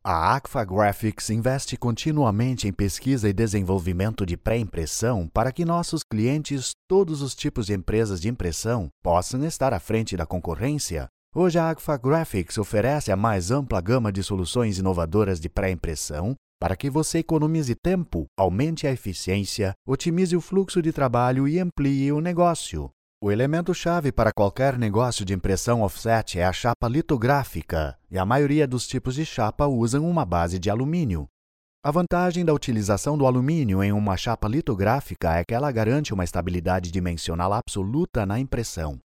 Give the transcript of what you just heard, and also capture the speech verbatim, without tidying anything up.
A Agfa Graphics investe continuamente em pesquisa e desenvolvimento de pré-impressão para que nossos clientes, todos os tipos de empresas de impressão, possam estar à frente da concorrência. Hoje a Agfa Graphics oferece a mais ampla gama de soluções inovadoras de pré-impressão para que você economize tempo, aumente a eficiência, otimize o fluxo de trabalho e amplie o negócio. O elemento-chave para qualquer negócio de impressão offset é a chapa litográfica, e a maioria dos tipos de chapa usam uma base de alumínio. A vantagem da utilização do alumínio em uma chapa litográfica é que ela garante uma estabilidade dimensional absoluta na impressão.